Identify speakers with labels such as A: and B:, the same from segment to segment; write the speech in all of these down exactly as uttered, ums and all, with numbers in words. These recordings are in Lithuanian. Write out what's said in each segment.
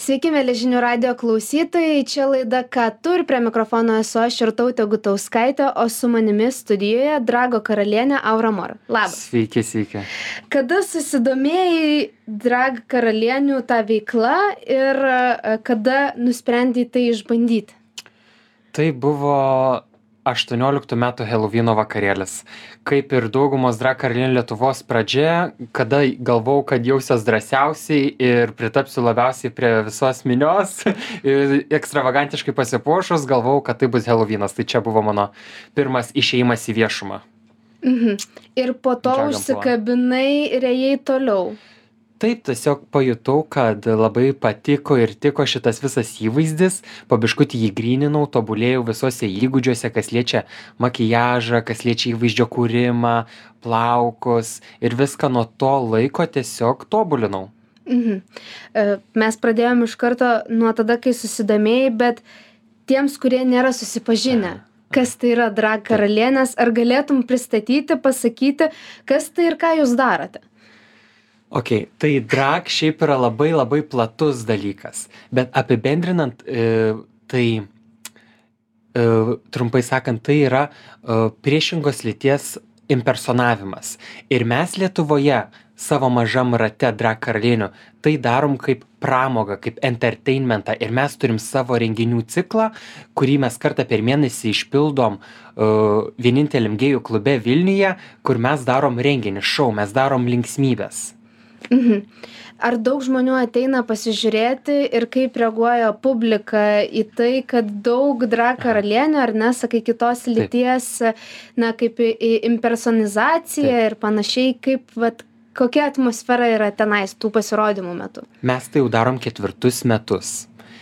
A: Sveiki, mėly žinių radio klausytojai, čia laida Ką tu ir prie mikrofono esu aš Irtautė Gutauskaitė, o su manimi studijoje Drago karalienė Aura Mor. Labas.
B: Sveiki, sveiki.
A: Kada susidomėjai Drag karalienių tą veiklą ir kada nusprendei tai išbandyti?
B: Tai buvo aštuonioliktų metų Helovino vakarėlis. Kaip ir daugumos Drag karalienių Lietuvos pradžia, kada galvau, kad jausiuos drąsiausiai ir pritapsiu labiausiai prie visos minios ir ekstravagantiškai pasipuošus, galvau, kad tai bus Helovinas. Tai čia buvo mano pirmas išėjimas į viešumą.
A: Mhm. Ir po to
B: Dragon
A: užsikabinai ir ėjai toliau.
B: Taip, tiesiog pajutau, kad labai patiko ir tiko šitas visas įvaizdis, po biškutį jį gryninau, tobulėjau visose įgūdžiuose, kas liečia makiažą, kas liečia įvaizdžio kūrimą, plaukus ir viską nuo to laiko tiesiog tobulinau.
A: Mhm. E, Mes pradėjome iš karto nuo tada, kai susidomėjai, bet tiems, kurie nėra susipažinę, kas tai yra Drag karalienės, ar galėtum pristatyti, pasakyti, kas tai ir ką jūs darote?
B: Ok, tai drag šiaip yra labai labai platus dalykas, bet apibendrinant, e, tai e, trumpai sakant, tai yra e, priešingos lyties impersonavimas. Ir mes Lietuvoje savo mažam rate drag karalienių tai darom kaip pramogą, kaip entertainmentą ir mes turim savo renginių ciklą, kurį mes kartą per mėnesį išpildom uh, vieninteliam gėjų klube Vilniuje, kur mes darom renginį, šou, mes darom linksmybės.
A: Mhm. Ar daug žmonių ateina pasižiūrėti ir kaip reaguoja publika į tai, kad daug drag karalienių, ar ne, sakai, kitos lyties, na, kaip į, į impersonizaciją
B: Taip.
A: ir panašiai, kaip, vat, kokia atmosfera yra tenais tų pasirodymų metu?
B: Mes tai jau darom ketvirtus metus.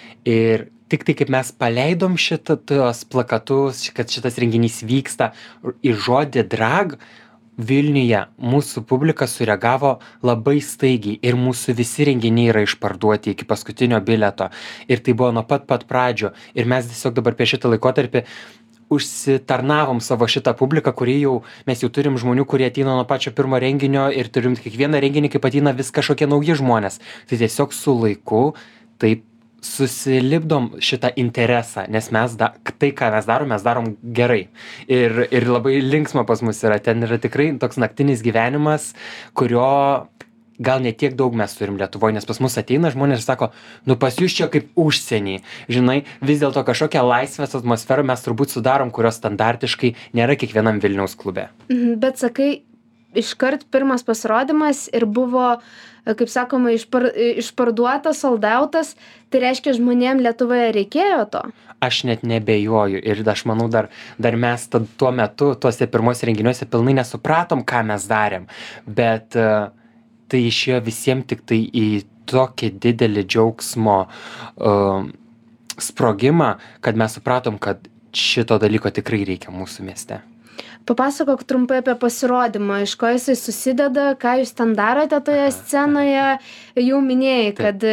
B: Ir tik tai kaip mes paleidom šitą tuos plakatus, kad šitas renginys vyksta, į žodį drag, Vilniuje mūsų publika sureagavo labai staigiai ir mūsų visi renginiai yra išparduoti iki paskutinio bilieto. Ir tai buvo nuo pat pat pradžių. Ir mes tiesiog dabar per šitą laikotarpį užsitarnavom savo šitą publiką, kurį jau, mes jau turim žmonių, kurie ateina nuo pačio pirmo renginio ir turim kiekvieną renginį, kaip ateina vis kažkokie nauji žmonės. Tai tiesiog su laiku taip susilipdom šitą interesą, nes mes da, tai, ką mes darom, mes darom gerai. Ir, ir labai linksma pas mus yra. Ten yra tikrai toks naktinis gyvenimas, kurio gal ne tiek daug mes turim Lietuvoje, nes pas mus ateina žmonės ir sako, nu pas jūs čia kaip užsienį. Žinai, vis dėlto kažkokią laisvės atmosferą mes turbūt sudarom, kurios standartiškai nėra kiekvienam Vilniaus klube.
A: Mhm, bet sakai, iškart pirmas pasirodymas ir buvo, kaip sakoma, išpar, išparduotas, soldautas, tai reiškia žmonėm Lietuvoje reikėjo to?
B: Aš net nebejoju ir aš manau dar, dar mes tad, tuo metu, tuose pirmos renginiuose pilnai nesupratom, ką mes darėm, bet uh, tai išėjo visiems tik tai į tokį didelį džiaugsmo uh, sprogimą, kad mes supratom, kad šito dalyko tikrai reikia mūsų mieste.
A: Papasakok trumpai apie pasirodymą, iš ko jisai susideda, ką jūs ten darote toje scenoje, jau minėjai, kad,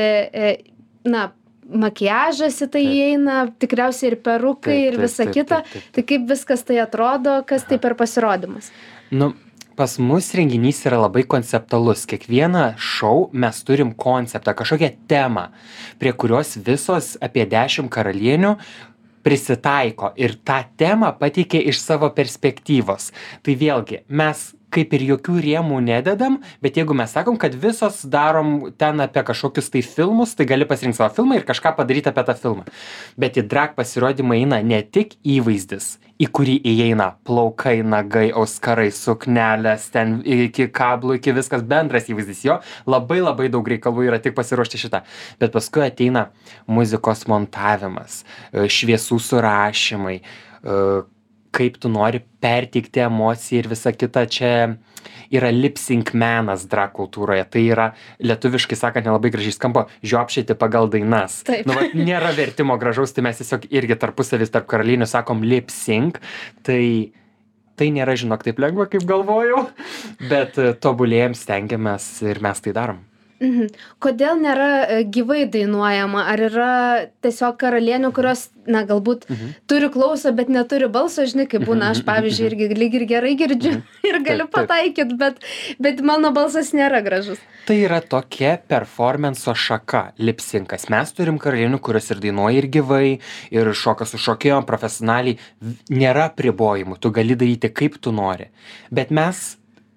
A: na, makiažas į tai įeina, tikriausiai ir perukai
B: Taip,
A: ir
B: taip,
A: visa
B: taip,
A: kita,
B: taip, taip, taip.
A: tai kaip viskas tai atrodo, kas tai per pasirodymas?
B: Nu, pas mus renginys yra labai konceptualus. Kiekvieną šou mes turim konceptą, kažkokią temą, prie kurios visos apie dešimt karalienių prisitaiko ir tą temą pateikė iš savo perspektyvos. Tai vėlgi, mes kaip ir jokių rėmų nededam, bet jeigu mes sakom, kad visos darom ten apie kažkokius tai filmus, tai gali pasirinkti savo filmą ir kažką padaryti apie tą filmą. Bet į drag pasirodymą eina ne tik įvaizdis, į kurį įeina plaukai, nagai, auskarai, suknelės, ten iki kablų, iki viskas bendras įvaizdis jo. Labai labai daug reikalų yra tik pasiruošti šitą. Bet paskui ateina muzikos montavimas, šviesų surašymai, kaip tu nori perteikti emociją ir visa kita. Čia yra lip-sync menas drag kultūroje. Tai yra, lietuviškai sakant, nelabai gražiai skamba, žiopšėti pagal dainas.
A: Taip.
B: Nu, va, nėra vertimo gražaus, tai mes tiesiog irgi tarpusavis tarp karalienių sakom lip-sync. Tai, tai nėra, žinok, taip lengva, kaip galvojau, bet tobulėjom, stengiamės ir mes tai darom.
A: Mhm. Kodėl nėra e, gyvai dainuojama? Ar yra tiesiog karalienių, kurios, na, galbūt
B: Mhm.
A: turi klausą, bet neturi balso, žinai, kaip būna, aš,
B: Mhm, mhm,
A: pavyzdžiui,
B: mhm.
A: irgi lyg ir gerai girdžiu
B: Mhm.
A: ir galiu
B: Taip, taip.
A: pataikyti, bet, bet mano balsas nėra gražus.
B: Tai yra tokia performanso šaka, lipsinkas. Mes turim karalienių, kurios ir dainuoja ir gyvai, ir šoka su šokėjom profesionaliai. V- Nėra pribojimų, tu gali daryti kaip tu nori. Bet mes,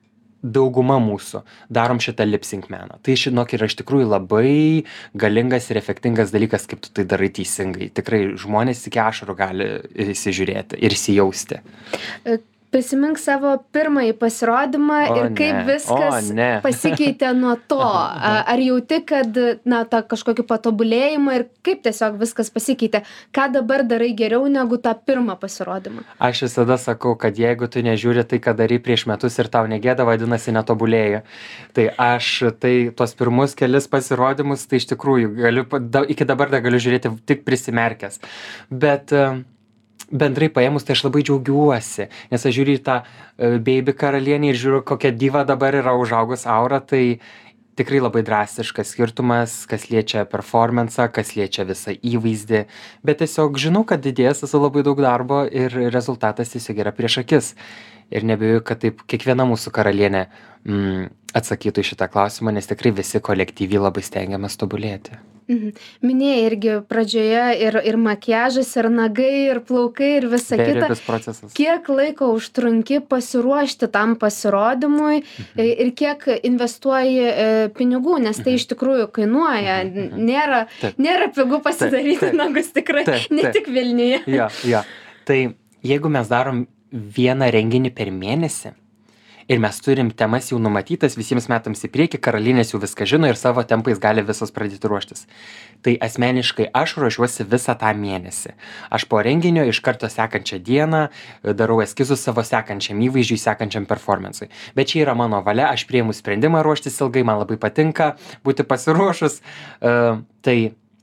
B: dauguma mūsų, darom šitą lipsink meną. Tai, žinok, yra iš tikrųjų labai galingas ir efektingas dalykas, kaip tu tai darai teisingai. Tikrai žmonės iki ašarų gali įsižiūrėti ir įsijausti.
A: E, Prisimink savo pirmąjį pasirodymą
B: O
A: ir kaip
B: ne,
A: viskas
B: o ne.
A: pasikeitė nuo to. A- Ar jauti, kad, na, tą kažkokį patobulėjimą ir kaip tiesiog viskas pasikeitė? Ką dabar darai geriau negu tą pirmą pasirodymą?
B: Aš visada sakau, kad jeigu tu nežiūri tai, ką darai prieš metus ir tau negėda, vadinasi, netobulėja. Tai aš tai tuos pirmus kelis pasirodymus, tai iš tikrųjų galiu, pa- da, iki dabar dar galiu žiūrėti tik prisimerkęs. Bet e, bendrai paėmus, tai aš labai džiaugiuosi, nes aš žiūriu į tą e, baby karalienį ir žiūriu, kokia diva dabar yra užaugus aura, tai tikrai labai drastiškas skirtumas, kas liečia performansą, kas liečia visą įvaizdį, bet tiesiog žinau, kad didės esu labai daug darbo ir rezultatas tiesiog yra prieš akis. Ir nebejoju, kad taip kiekviena mūsų karalienė mm, atsakytų į šitą klausimą, nes tikrai visi kolektyviai labai stengiamės tobulėti.
A: Mhm. Minėjai irgi pradžioje ir, ir makiažas, ir nagai, ir plaukai, ir visa kita.
B: Beribis procesas.
A: Kiek laiko užtrunki pasiruošti tam pasirodymui e, ir kiek investuoji e, pinigų, nes tai iš tikrųjų kainuoja. N- Nėra,
B: Taip.
A: nėra pigu pasidaryti
B: Taip, taip.
A: nagus tikrai,
B: Taip,
A: ne
B: taip.
A: tik Vilniuje.
B: Jo, jo. Tai jeigu mes darom vieną renginį per mėnesį ir mes turim temas jau numatytas visiems metams į priekį, karalienės jau viską žino ir savo tempais gali visos pradėti ruoštis. Tai asmeniškai aš ruošiuosi visą tą mėnesį. Aš po renginio iš karto sekančią dieną e, darau eskizus savo sekančiam įvaizdžiui, sekančiam performansui. Bet čia yra mano valia, aš prieimu sprendimą ruoštis ilgai, man labai patinka būti pasiruošus. Uh, tai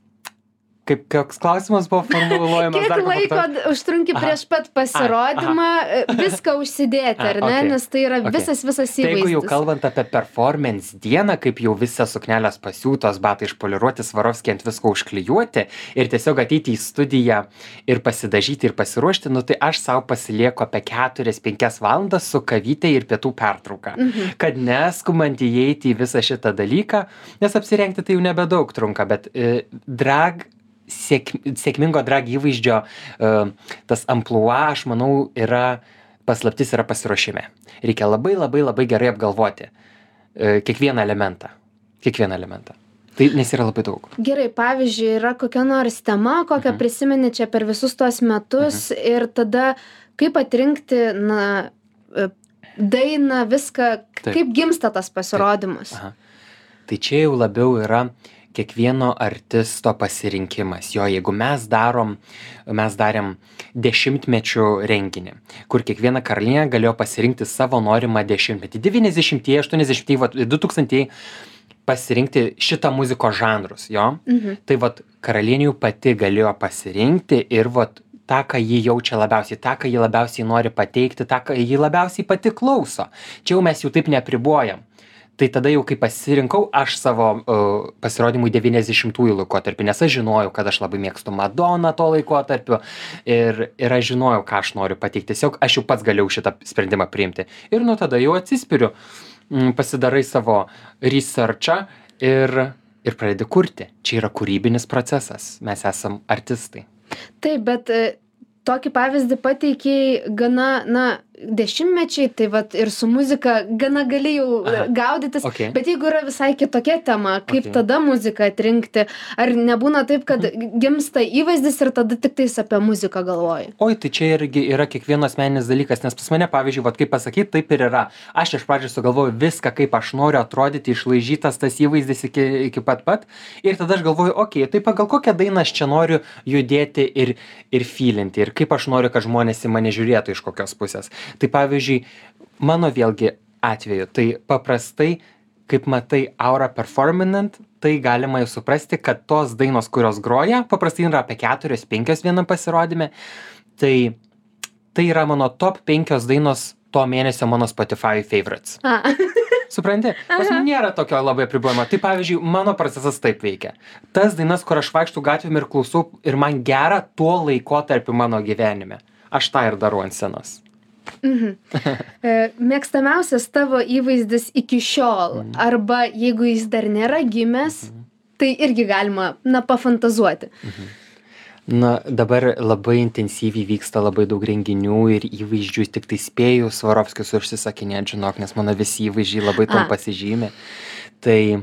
B: kaip koks klausimas buvo formuluojamas?
A: Kiek
B: dar kartą
A: laiko
B: pakartok?
A: užtrunki
B: Aha.
A: prieš pat pasirodymą e, viską užsidėti, ar
B: A,
A: ne?
B: okei.
A: Nes tai yra
B: Okei.
A: visas, visas
B: Tai jeigu jau
A: įvaizdis.
B: kalbant apie performance dieną, kaip jau visas suknelės pasiūtos, batai išpoliruoti, Swarovski ant visko užklijuoti ir tiesiog ateiti į studiją ir pasidažyti ir pasiruošti, nu tai aš savo pasilieku apie keturias penkias valandas su kavytė ir pietų pertrauka.
A: Mhm.
B: Kad neskubant įeiti į visą šitą dalyką, nes apsirengti tai jau nebedaug trunka, bet e, drag sėk, sėkmingo drag įvaizdžio e, tas amplua, aš manau, yra paslaptis yra pasiruošime. Reikia labai labai labai gerai apgalvoti e, kiekvieną elementą. Kiekvieną elementą. Tai nes yra labai daug.
A: Gerai, pavyzdžiui, yra kokia nors tema, kokią
B: Mhm.
A: prisimeni čia per visus tuos metus ir tada kaip atrinkti, na, e, dainą, viską,
B: Taip.
A: kaip gimsta tas pasirodymas.
B: Aha. Tai čia jau labiau yra kiekvieno artisto pasirinkimas. Jo, jeigu mes darom, mes darėm dešimtmečių renginį, kur kiekviena karalienė galėjo pasirinkti savo norimą dešimtmetį. devyniasdešimtieji, aštuoniasdešimtieji, vat, du tūkstantieji pasirinkti šitą muzikos žanrus, jo.
A: Mhm.
B: Tai vat karalienė jau pati galėjo pasirinkti ir vat tą, ką ji jaučia labiausiai, tą, ką ji labiausiai nori pateikti, tą, ką ji labiausiai pati klauso. Čia jau mes jau taip neapribojam. Tai tada jau kai pasirinkau aš savo uh, pasirodymui devyniasdešimtųjų laikotarpį, nes aš žinojau, kad aš labai mėgstu Madoną to laikotarpiu ir, ir aš žinojau, ką aš noriu pateikti. Tiesiog aš jau pats galėjau šitą sprendimą priimti. Ir nuo tada jau atsispiriu, mm, pasidarai savo researchą ir, ir pradedi kurti. Čia yra kūrybinis procesas. Mes esam artistai.
A: Taip, bet e, tokį pavyzdį pateikiai gana, na, dešimtmečiai, tai vat ir su muzika gana gali jau
B: Aha.
A: gaudytis,
B: Okay.
A: bet jeigu yra visai kitokia tema, kaip
B: Okay.
A: tada muziką atrinkti, ar nebūna taip, kad gimsta įvaizdis ir tada tik tais apie muziką galvoji?
B: Oi, tai čia irgi yra kiekvieno asmeninis dalykas, nes pas mane, pavyzdžiui, vat, kaip pasakyti, taip ir yra. Aš iš pradžių sugalvoju viską, kaip aš noriu atrodyti, išlaižytas tas įvaizdis iki, iki pat pat. Ir tada aš galvoju, okei, okay, tai pagal kokią dainą aš čia noriu judėti ir, ir feelinti. Ir kaip aš noriu, kad žmonės į mane žiūrėtų iš kokios pusės. Tai pavyzdžiui, mano vėlgi atveju, tai paprastai, kaip matai aurą performinant, tai galima jau suprasti, kad tos dainos, kurios groja, paprastai yra apie keturios penkios vienam pasirodyme. Tai, tai yra mano top penkios dainos to mėnesio mano Spotify favorites.
A: A,
B: Supranti, pas mane nėra tokio labai apribojimo. Tai pavyzdžiui, mano procesas taip veikia. Tas dainas, kur aš vaikštų gatvėm ir klausau ir man gera tuo laikotarpiu mano gyvenime. Aš tą ir darau ant scenos.
A: Mhm. E, Mėgstamiausias tavo įvaizdis iki šiol,
B: Mhm.
A: arba jeigu jis dar nėra gimęs,
B: Mhm.
A: tai irgi galima, na, pafantazuoti.
B: Mhm. Na, dabar labai intensyviai vyksta labai daug renginių ir įvaizdžių, tik tai spėju Svarovskius užsisakinėt, žinok, nes mano visi įvaizdžiai labai tom
A: A.
B: pasižymė. Tai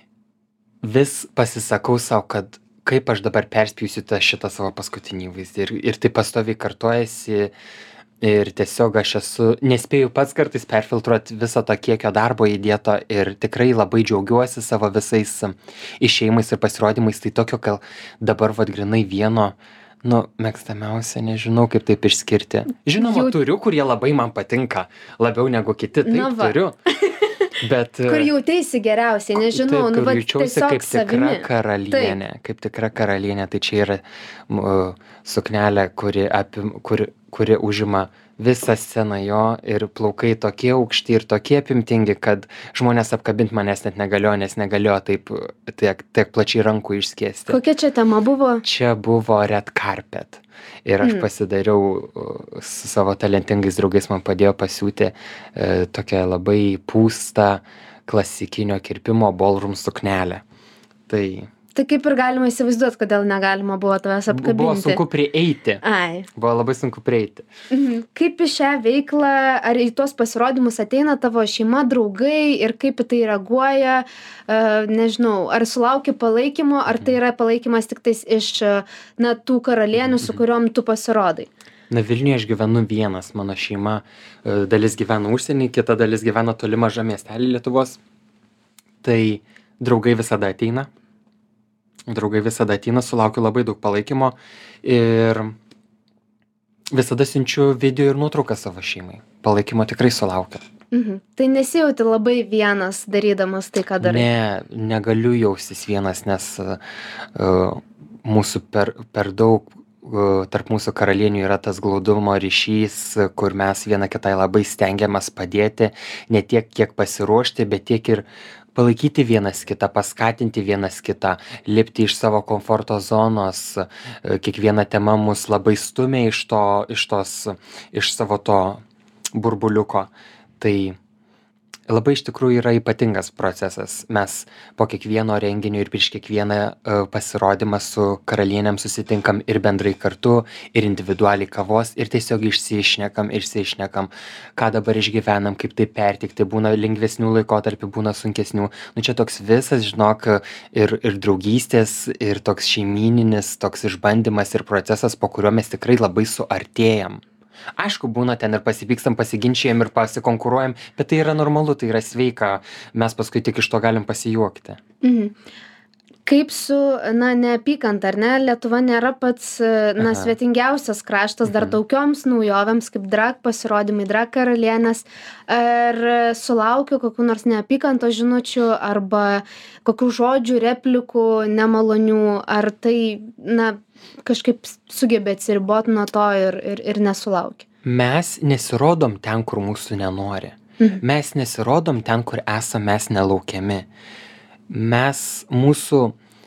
B: vis pasisakau savo, kad kaip aš dabar perspėjusiu tą šitą savo paskutinį įvaizdį. Ir, ir tai pastoviai kartojasi. Ir tiesiog aš esu, nespėju pats kartais perfiltruoti viso to kiekio darbo įdėto ir tikrai labai džiaugiuosi savo visais išėjimais ir pasirodymais. Tai tokio, gal dabar vad grinai vieno, nu, mėgstamiausia, nežinau kaip taip išskirti. Žinoma,
A: Jau-
B: turiu, kurie labai man patinka, labiau negu kiti, taip
A: Na va.
B: turiu. Bet
A: Kur jauteisi geriausiai, nežinau,
B: taip,
A: nu,
B: kur
A: va,
B: jaučiausi
A: tiesiog
B: kaip tikra
A: savimi.
B: karalienė, kaip tikra karalienė, tai čia yra uh, suknelė, kuri, apim, kuri, kuri užima visą sceną jo ir plaukai tokie aukšti ir tokie apimtingi, kad žmonės apkabint manęs net negalėjo, nes negalėjo taip tiek, tiek plačiai rankų išskėsti.
A: Kokia čia tema buvo?
B: Čia buvo red carpet. Ir aš
A: Mm.
B: pasidariau uh, su savo talentingais draugais, man padėjo pasiūti uh, tokią labai pūstą klasikinio kirpimo ballroom suknelę. Tai
A: Tai kaip ir galima įsivaizduoti, kodėl negalima buvo tavęs apkabinti.
B: buvo sunku prieiti.
A: Ai.
B: Buvo labai sunku prieiti.
A: Mhm. Kaip į šią veiklą, ar į tuos pasirodymus ateina tavo šeima, draugai ir kaip į tai reaguoja, uh, nežinau, ar sulauki palaikymo, ar tai yra palaikymas tik tais iš, uh, na, tų karalienių, su kuriuom tu pasirodai?
B: Na, Vilniuje aš gyvenu vienas, mano šeima e, dalis gyvena užsienį, kita dalis gyvena toli maža miestelį Lietuvos. Tai draugai visada ateina. Draugai visada ateina, sulaukiu labai daug palaikymo ir visada siunčiu video ir nuotrauką savo šeimai. Palaikymo tikrai sulaukiu.
A: Mhm. Tai nesijauti labai vienas darydamas tai, ką darai.
B: Ne, negaliu jaustis vienas, nes uh, mūsų per, per daug, uh, tarp mūsų karalienių yra tas glaudumo ryšys, kur mes viena kitai labai stengiamės padėti, ne tiek kiek pasiruošti, bet tiek ir palaikyti vienas kitą, paskatinti vienas kitą, lipti iš savo komforto zonos. Kiekviena tema mus labai stumia iš to, iš tos, iš savo to burbuliuko. Tai labai iš tikrųjų yra ypatingas procesas. Mes po kiekvieno renginio ir prieš kiekvieną uh, pasirodymą su karalienėm susitinkam ir bendrai kartu, ir individualiai kavos, ir tiesiog išsišnekam, išsišnekam, ką dabar išgyvenam, kaip tai pertikti. Būna lengvesnių laikotarpių, būna sunkesnių. Nu čia toks visas, žinok, ir, ir draugystės, ir toks šeimyninis, toks išbandymas ir procesas, po kurio mes tikrai labai suartėjam. Aišku, būna ten ir pasipykstam, pasiginčijam ir pasikonkuruojam, bet tai yra normalu, tai yra sveika, mes paskui tik iš to galim pasijuokti.
A: Mhm. Kaip su, na, neapykanta, ar ne? Lietuva nėra pats, na,
B: Aha.
A: svetingiausias kraštas dar
B: Mhm.
A: daugioms naujovėms, kaip drag pasirodymai, drag karalienės. Ar sulaukiu kokių nors neapykantos žinučių arba kokių žodžių, replikų nemalonių, ar tai, na, kažkaip sugebė atsiriboti nuo to ir, ir, ir nesulaukia?
B: Mes nesirodom ten, kur mūsų nenori.
A: Mhm.
B: Mes nesirodom ten, kur esam mes nelaukiami. Mes, mūsų,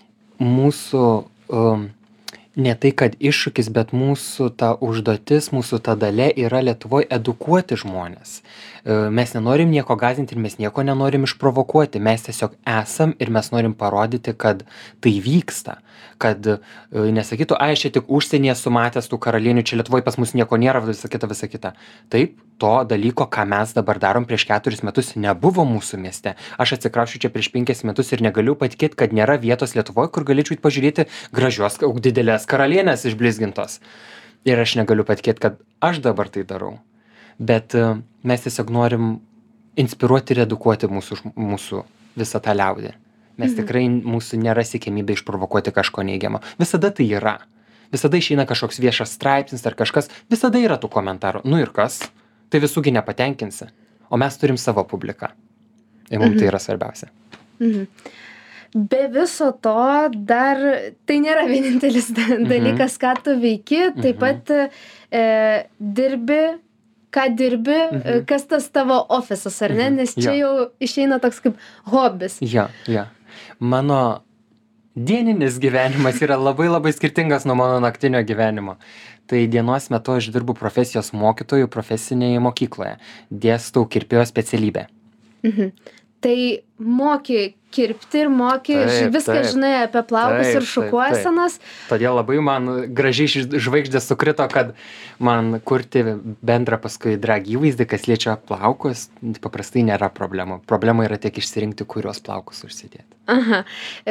B: mūsų, um, ne tai, kad iššūkis, bet mūsų ta užduotis, mūsų ta dalia yra Lietuvoje edukuoti žmonės. E, Mes nenorim nieko gąsdinti ir mes nieko nenorim išprovokuoti. Mes tiesiog esam ir mes norim parodyti, kad tai vyksta. Kad e, nesakytų, ai, aš čia tik užsienyje sumatęs tų karalienių, čia Lietuvoje pas mus nieko nėra, visa kita, visa kita. Taip, to dalyko, ką mes dabar darom prieš keturis metus, nebuvo mūsų mieste. Aš atsikrausčiau čia prieš penkis metus ir negaliu patikėti, kad nėra vietos Lietuvoje, kur galėčiau pažiūrėti gražios, didelės karalienės išblizgintos. Ir aš negaliu patikėti, kad aš dabar tai darau. Bet uh, mes tiesiog norim inspiruoti ir edukuoti mūsų, ž- mūsų visą tą liaudį. Mes
A: Mhm.
B: tikrai, mūsų nėra siekimybė išprovokuoti kažko neigiamo. Visada tai yra. Visada išeina kažkoks viešas straipsnis ar kažkas, visada yra tų komentarų. Nu ir kas? Tai visųgi nepatenkinsi. O mes turim savo publiką. Ir mums
A: Mhm.
B: tai yra svarbiausia.
A: Mhm. Be viso to, dar tai nėra vienintelis da- dalykas, ką tu veiki, taip
B: Mhm.
A: pat e, dirbi ką dirbi,
B: Mhm.
A: kas tas tavo ofisas, ar ne?
B: Mhm.
A: Nes čia
B: Jo.
A: jau išeina toks kaip hobis.
B: Jo, jo. Mano dieninis gyvenimas yra labai labai skirtingas nuo mano naktinio gyvenimo. Tai dienos metu aš dirbu profesijos mokytoju profesinėje mokykloje. Dėstau kirpėjo specialybę.
A: Mhm. Tai moki kirpti ir moki,
B: Taip,
A: viską
B: taip.
A: žinai apie plaukus
B: Taip,
A: ir
B: taip,
A: šukuosenas.
B: Todėl labai man gražiai ž- žvaigždės sukrito, kad man kurti bendrą paskui drag įvaizdį, kas liečia plaukus, paprastai nėra problemų. Problema yra tiek išsirinkti, kuriuos plaukus užsidėti.
A: Aha.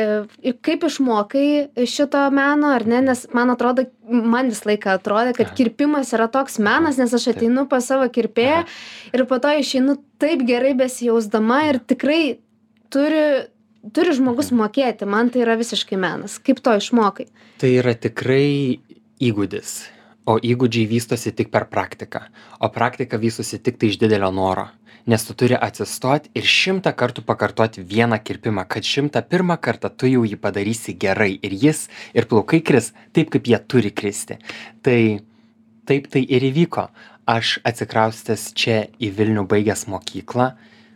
A: E, Kaip išmokai šito meno, ar ne? Nes man atrodo, man visą laiką atrodė, kad
B: Aha.
A: kirpimas yra toks menas, nes aš ateinu pas savo kirpėją ir po to išeinu taip gerai besijausdama ir tikrai turi, turi žmogus mokėti. Man tai yra visiškai menas. Kaip to išmokai?
B: Tai yra tikrai įgūdis, o įgūdžiai vystosi tik per praktiką, o praktika vystosi tik tai iš didelio noro. Nes tu turi atsistoti ir šimtą kartų pakartoti vieną kirpimą, kad šimtą pirmą kartą tu jau jį padarysi gerai ir jis, ir plaukai kris taip, kaip jie turi kristi. Tai taip tai ir įvyko. Aš atsikraustęs čia į Vilnių baigęs mokyklą,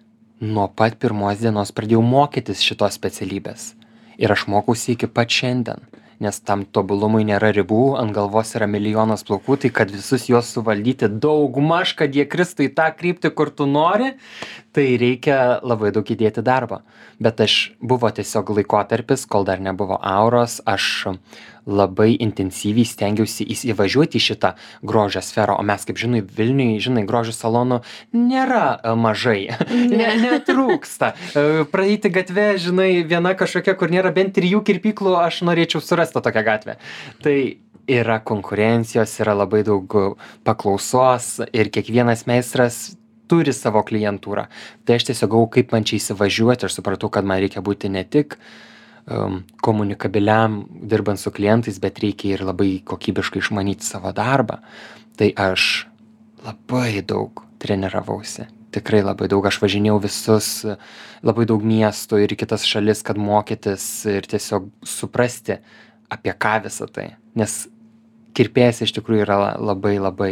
B: nuo pat pirmos dienos pradėjau mokytis šitos specialybės. Ir aš mokausi iki pat šiandien, nes tam tobulumui nėra ribų, ant galvos yra milijonas plaukų, tai kad visus juos suvaldyti daugmaž, kad jie kristų į tą kryptį, kur tu nori, tai reikia labai daug įdėti darbo. Bet aš buvo tiesiog laikotarpis, kol dar nebuvo auros, aš labai intensyviai stengiausi įsivažiuoti į šitą grožio sferą, o mes, kaip žinai, Vilniui, žinai, grožio salonų nėra e, mažai, ne, netrūksta. E, Praeiti gatvę, žinai, viena kažkokia, kur nėra bent trijų kirpyklų, aš norėčiau surasti tokią gatvę. Tai yra konkurencijos, yra labai daug paklausos ir kiekvienas meistras turi savo klientūrą. Tai aš tiesiog gavau, kaip man čia įsivažiuoti, aš supratau, kad man reikia būti ne tik um, komunikabiliam, dirbant su klientais, bet reikia ir labai kokybiškai išmanyti savo darbą. Tai aš labai daug treniravausi. Tikrai labai daug. Aš važinėjau visus, labai daug miestų ir į kitas šalis, kad mokytis ir tiesiog suprasti, apie ką visą tai. Nes kirpėjas iš tikrųjų yra labai labai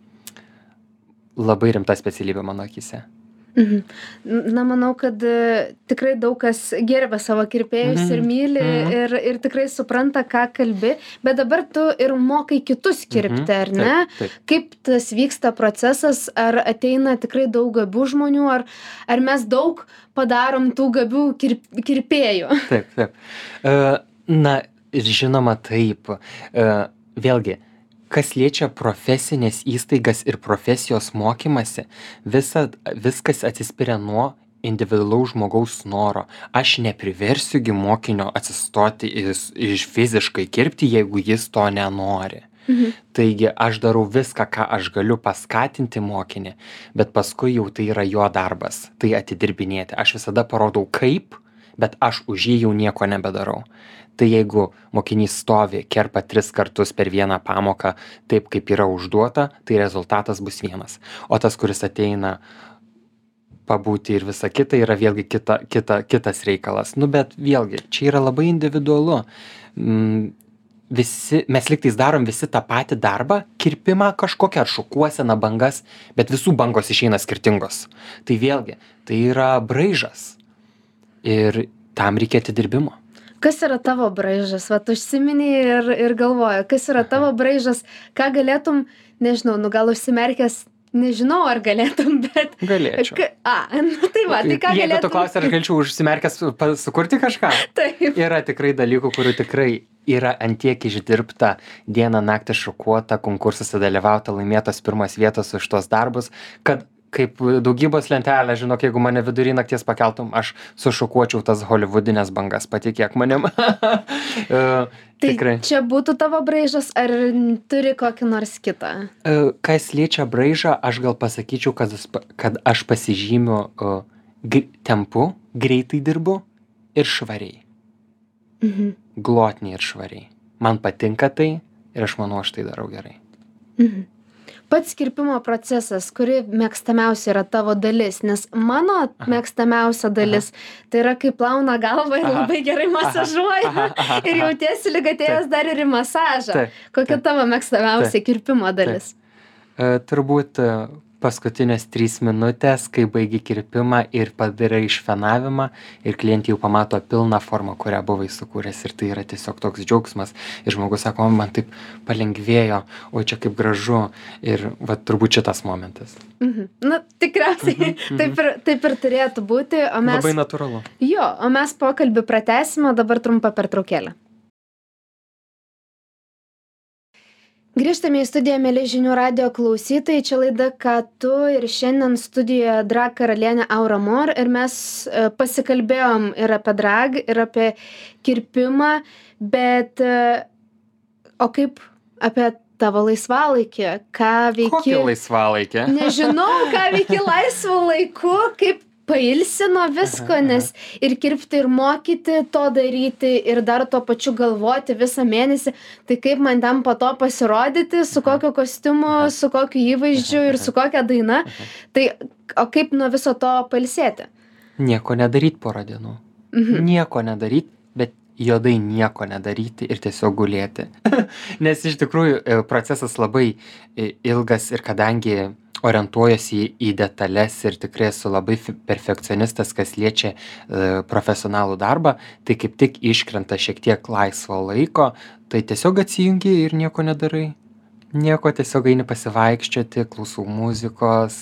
B: labai rimta specialybė mano akyse.
A: Mhm. Na, manau, kad e, tikrai daug kas gerbia savo kirpėjus
B: Mhm.
A: ir myli
B: Mhm.
A: ir, ir tikrai supranta, ką kalbi, bet dabar tu ir mokai kitus kirpti,
B: Mhm.
A: ar ne?
B: Taip, taip.
A: Kaip tas vyksta procesas, ar ateina tikrai daug gabių žmonių, ar, ar mes daug padarom tų gabių kirp, kirpėjų?
B: Taip, taip. E, Na, ir žinoma taip. E, Vėlgi, kas liečia profesinės įstaigas ir profesijos mokymasi, visa, viskas atsispiria nuo individualaus žmogaus noro. Aš nepriversiu gi mokinio atsistoti iš, iš fiziškai kirpti, jeigu jis to nenori.
A: Mhm.
B: Taigi aš darau viską, ką aš galiu paskatinti mokinį, bet paskui jau tai yra jo darbas, tai atidirbinėti. Aš visada parodau kaip, bet aš už jį jau nieko nebedarau. Tai jeigu mokinys stovi, kerpa tris kartus per vieną pamoką taip, kaip yra užduota, tai rezultatas bus vienas. O tas, kuris ateina pabūti ir visa kita, yra vėlgi kita, kita, kitas reikalas. Nu, bet vėlgi, čia yra labai individualu. Mm, Visi, mes liktais darom visi tą patį darbą, kirpimą kažkokią ar šukuoseną bangas, bet visų bangos išeina skirtingos. Tai vėlgi, tai yra braižas. Ir tam reikia atidirbimo.
A: Kas yra tavo braižas? Vat užsiminiai ir, ir galvoja, kas yra tavo braižas, ką galėtum, nežinau, nu gal užsimerkęs, nežinau, ar galėtum, bet...
B: Galėčiau.
A: Ka- A, nu tai va, tai ką
B: Jeigu
A: galėtum...
B: tu klausi, ar galėčiau užsimerkęs pa- sukurti kažką,
A: Taip.
B: yra tikrai dalykų, kurių tikrai yra antiek išdirbta, dieną naktį šukuota, konkursuose dalyvauta, laimėtos pirmas vietos už tos darbus, kad kaip daugybos lentelė, žinok, jeigu mane vidury nakties pakeltum, aš sušukuočiau tas holivudinės bangas, patikėk manim. E,
A: Tai
B: Tikrai.
A: čia būtų tavo braižas, ar turi kokį nors kitą?
B: E, Kas liečia braižą, aš gal pasakyčiau, kad, jis pa- kad aš pasižymiu e, gr- tempu, greitai dirbu ir švariai.
A: Mhm.
B: Glotniai ir švariai. Man patinka tai ir aš manau, aš tai darau gerai.
A: Mhm. Pats kirpimo procesas, kuri mėgstamiausia yra tavo dalis, nes mano mėgstamiausia dalis, tai yra kai plauna galvą ir
B: Aha.
A: labai gerai masažuoja
B: Aha, aha,
A: ir
B: aha.
A: jautiesi lyg atėjęs dar ir į masažą.
B: Taip,
A: Kokia
B: taip.
A: tavo mėgstamiausia kirpimo dalis?
B: E, Turbūt e, paskutinės trys minutės, kai baigi kirpimą ir padarai išfenavimą ir klientė jau pamato pilną formą, kurią buvai sukūręs ir tai yra tiesiog toks džiaugsmas. Ir žmogus sako, man taip palengvėjo, oi čia kaip gražu ir va turbūt šitas momentas.
A: Mhm. Na, tikriausiai mhm, mhm. Taip, ir, taip ir turėtų būti, o mes...
B: Labai natūralu.
A: Jo, o mes pokalbį pratęsime, dabar trumpa pertraukėlė. Grįžtame į studiją, mėly žinių radijo klausytojai, čia laida Ką tu ir šiandien studijoje drag karalienė Aura Mor ir mes pasikalbėjom ir apie drag, ir apie kirpimą, bet o kaip apie tavo laisvalaikį, ką veiki?
B: Kokį laisvalaikį?
A: Nežinau, ką veiki laisvu laiku, kaip pailsi nuo visko, nes ir kirpti, ir mokyti to daryti, ir dar tuo pačiu galvoti visą mėnesį, tai kaip man ten po to pasirodyti, su kokiu kostiumu, su kokiu įvaizdžiu ir su kokia daina, tai o kaip nuo viso to pailsėti?
B: Nieko nedaryt porą dienų. Mhm. Nieko nedaryt, bet juodai nieko nedaryti ir tiesiog gulėti. Nes iš tikrųjų procesas labai ilgas ir kadangi orientuojuosi į, į detalės ir tikrai esu labai perfekcionistas, kas liečia e, profesionalų darbą, tai kaip tik iškrenta šiek tiek laisvo laiko, tai tiesiog atsijungi ir nieko nedarai. Nieko, tiesiog eini pasivaikščioti, klausau muzikos,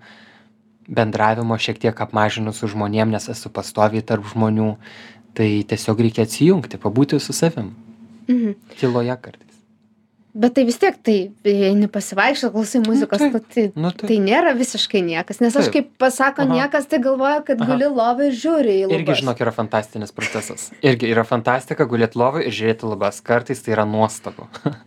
B: bendravimo šiek tiek apmažinu su žmonėm, nes esu pastoviai tarp žmonių, tai tiesiog reikia atsijungti, pabūti su savim. Mhm. Tyloje kartais.
A: Bet tai vis tiek, tai eini pasivaikščioti, klausai muzikos, nu, tai, nu, tai. tai nėra visiškai niekas. Nes aš kaip pasako Aha. niekas, tai galvoju, kad Aha. guli lovai ir žiūri į lubas.
B: Irgi, žinok, yra fantastinis procesas. Irgi yra fantastika gulėti lovai ir žiūrėti lubas. Kartais tai yra nuostabu.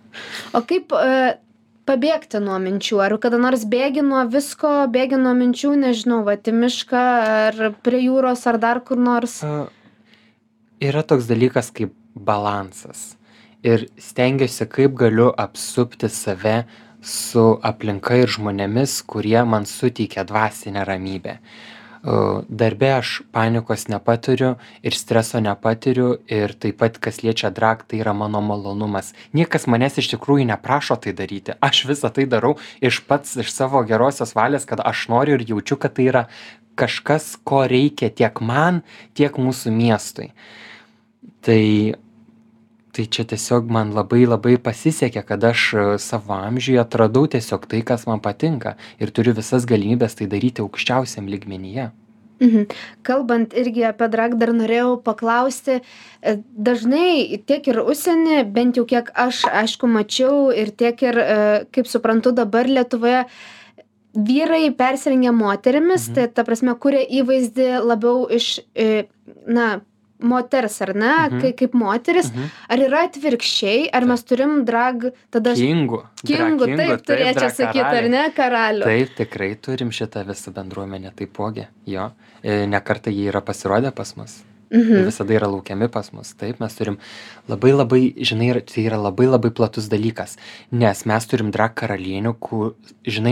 A: O kaip uh, pabėgti nuo minčių? Ar kada nors bėgi nuo visko, bėgi nuo minčių, nežinau, va, į mišką, ar prie jūros, ar dar kur nors? Uh,
B: yra toks dalykas kaip balansas. Ir stengiuosi, kaip galiu apsupti save su aplinka ir žmonėmis, kurie man suteikia dvasinę ramybę. Darbe aš panikos nepatiriu ir streso nepatiriu ir taip pat, kas liečia drag, tai yra mano malonumas. Niekas manęs iš tikrųjų neprašo tai daryti. Aš visą tai darau iš pats, iš savo gerosios valios, kad aš noriu ir jaučiu, kad tai yra kažkas, ko reikia tiek man, tiek mūsų miestui. Tai... Tai čia tiesiog man labai labai pasisekė, kad aš savo amžiuje atradau tiesiog tai, kas man patinka ir turiu visas galimybės tai daryti aukščiausiam lygmenyje.
A: Mhm. Kalbant irgi apie drag, dar norėjau paklausti, dažnai tiek ir užsienį, bent jau kiek aš aišku mačiau ir tiek ir, kaip suprantu, dabar Lietuvoje vyrai persirengia moterimis, mhm. tai ta prasme, kuria įvaizdį labiau iš, na, moters, ar ne, mhm. Kai, kaip moteris, mhm. ar yra atvirkščiai, ar mes turim drag tada...
B: Kingų.
A: Kingų, taip, taip turėčiau sakyti, ar ne, karalių.
B: Taip, tikrai turim šitą visą bendruomenę taipogi, jo. Nekartą jie yra pasirodę pas mus. Mhm. Visada yra laukiami pas mus. Taip, mes turim labai labai, žinai, tai yra labai labai platus dalykas, nes mes turim drag karalienių, kur, žinai,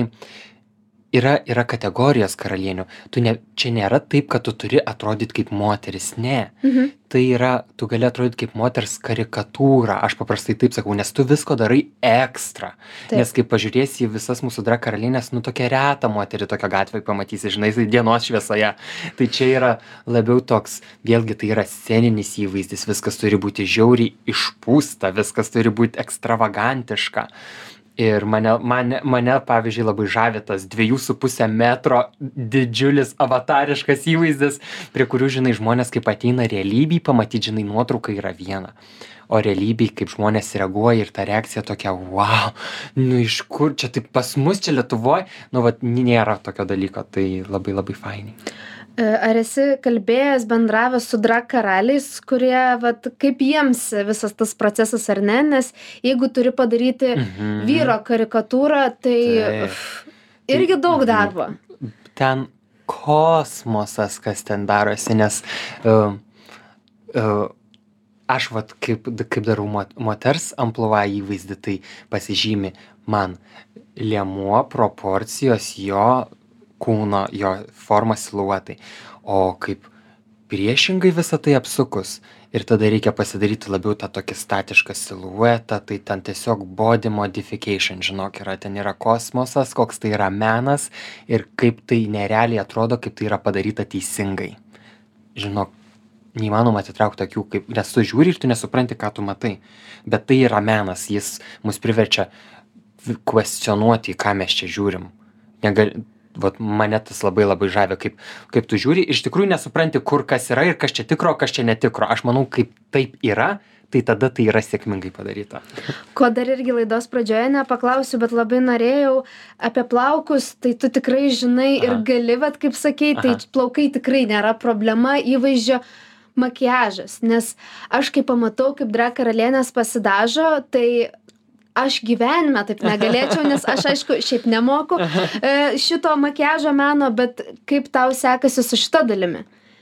B: Yra, yra kategorijos karalienių. Tu ne, čia nėra taip, kad tu turi atrodyti kaip moteris. Ne. Mhm. Tai yra, tu gali atrodyti kaip moters karikatūra. Aš paprastai taip sakau, nes tu visko darai ekstra. Taip. Nes kai pažiūrėsi į visas mūsų drag karalienės, nu tokia reta moterį tokia gatvėje pamatysi, žinai, dienos šviesoje. Tai čia yra labiau toks, vėlgi tai yra sceninis įvaizdis, viskas turi būti žiauriai išpūsta, viskas turi būti ekstravagantiška. Ir mane, mane, mane, pavyzdžiui, labai žavi tas dviejų su pusę metro didžiulis avatariškas įvaizdis, prie kurių, žinai, žmonės kaip ateina realybėj, pamatyti, žinai, nuotrauka yra viena. O realybėj, kaip žmonės reaguoja ir ta reakcija tokia, wow, nu iš kur, čia taip pas mus, čia Lietuvoje, nu, vat, nėra tokio dalyko, tai labai labai fainiai.
A: Ar esi kalbėjęs, bendravęs su drag karaliais, kurie, vat, kaip jiems visas tas procesas ar ne, nes jeigu turi padaryti mhm. vyro karikatūrą, tai uf, irgi daug darbo.
B: Ten kosmosas, kas ten darosi, nes uh, uh, aš, vat, kaip, kaip darau moters amplua įvaizdį, tai pasižymi man liemuo, proporcijos, jo kūno, jo forma, siluetai. O kaip priešingai visą tai apsukus, ir tada reikia pasidaryti labiau tą tokį statišką siluetą, tai ten tiesiog body modification, žinok, yra, ten yra kosmosas, koks tai yra menas ir kaip tai nerealiai atrodo, kaip tai yra padaryta teisingai. Žinok, neįmanoma atitraukti akių, kaip, nes tu žiūri ir tu nesupranti, ką tu matai. Bet tai yra menas, jis mus priverčia kvestionuoti, ką mes čia žiūrim. Negal, vat mane tas labai labai žavia, kaip, kaip tu žiūri, iš tikrųjų nesupranti, kur kas yra ir kas čia tikro, kas čia netikro. Aš manau, kaip taip yra, tai tada tai yra sėkmingai padaryta.
A: Ko dar irgi laidos pradžioje nepaklausiu, bet labai norėjau apie plaukus, tai tu tikrai žinai Aha. ir gali, vat kaip sakei, tai Aha. plaukai tikrai nėra problema, įvaizdžio makiažas, nes aš kai pamatau, kaip drag karalienės pasidažo, tai aš gyvenime taip negalėčiau, nes aš aišku šiaip nemoku e, šito makiažo meno, bet kaip tau sekasi su šita dalimi?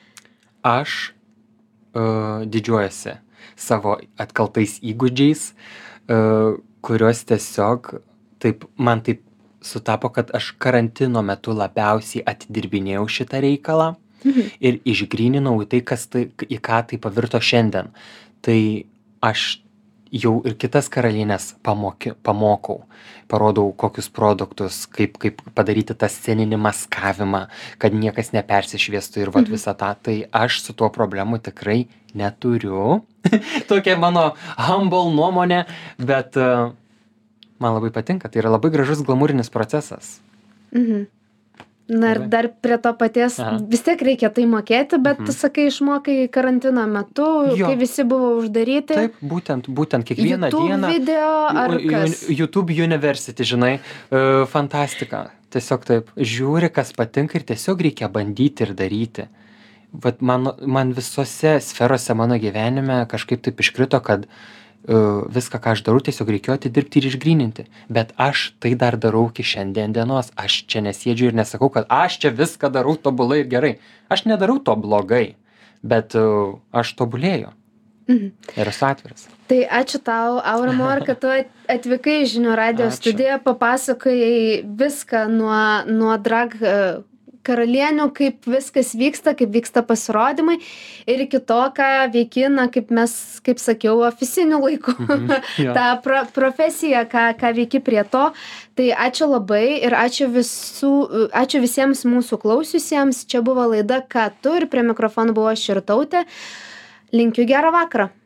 B: Aš uh, didžiuojasi savo atkaltais įgūdžiais, uh, kuriuos tiesiog taip, man taip sutapo, kad aš karantino metu labiausiai atidirbinėjau šitą reikalą mhm. ir išgryninau į tai, kas tai, į ką tai pavirto šiandien. Tai aš jau ir kitas karalienes pamoki, pamokau, parodau kokius produktus, kaip, kaip padaryti tą sceninį maskavimą, kad niekas nepersišviestų ir vat visą tą. Tai aš su tuo problemu tikrai neturiu. Tokia mano humble nuomonė, bet uh, man labai patinka. Tai yra labai gražus glamūrinis procesas.
A: Mhm. Na ir dar prie to paties, Aha. vis tiek reikia tai mokėti, bet mhm. tu sakai, išmokai karantino metu, jo. Kai visi buvo uždaryti.
B: Taip, būtent, būtent kiekvieną
A: YouTube
B: dieną.
A: YouTube video ar kas?
B: YouTube University, žinai, uh, fantastika. Tiesiog taip, žiūri, kas patinka ir tiesiog reikia bandyti ir daryti. Vat man, man visose sferose mano gyvenime kažkaip taip iškrito, kad uh, viską, ką aš darau, tiesiog reikėjo atidirbti ir išgryninti. Bet aš tai dar darau iki šiandien dienos. Aš čia nesėdžiu ir nesakau, kad aš čia viską darau tobulai ir gerai. Aš nedarau to blogai, bet uh, aš tobulėju. Mhm. Ir esu atviras.
A: Tai ačiū tau, Aurimor, kad tu atvykai į Žinių radijo ačiū. Studiją, papasakojai viską nuo, nuo drag uh, karalienių, kaip viskas vyksta, kaip vyksta pasirodymai ir iki to, ką veiki, na, kaip mes, kaip sakiau, ofisiniu laiku, mhm, ja. tą pro, profesiją, ką, ką veiki prie to. Tai ačiū labai ir ačiū, visų, ačiū visiems mūsų klausiusiems. Čia buvo laida Ką tu ir prie mikrofono buvo Širtautė. Linkiu gerą vakarą.